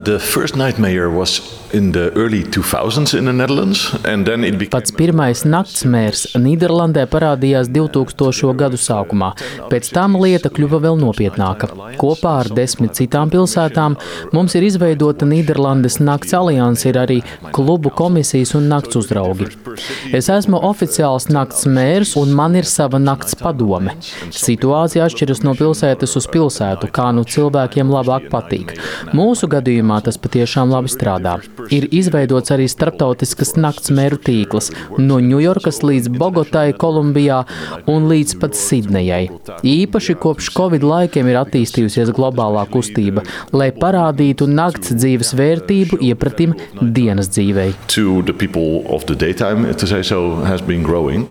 The first night mayor was in the early 2000s in the Netherlands, and then it became... Pats pirmais naktsmērs Nīderlandē parādījās 2000. gadu sākumā. Pēc tam lieta kļuva vēl nopietnāka. Kopā ar 10 citām pilsētām mums ir izveidota Nīderlandes nakts alianse, ir arī klubu komisijas un nakts uzraugi. Es esmu oficiāls nakts mērs un man ir sava nakts padome. Situācija atšķiras no pilsētas uz pilsētu, kā nu cilvēkiem labāk patīk. Mūsu gadījumā tas patiešām labi strādā. Ir izveidots arī starptautiskas nakts mēru tīkls no Ņujorkas līdz Bogotai, Kolumbijā un līdz pat Sidnejai. Īpaši kopš Covid laikiem ir attīstījusies globālā kustība, lai parādītu nakts dzīves vērtību iepratim dienas dzīvei.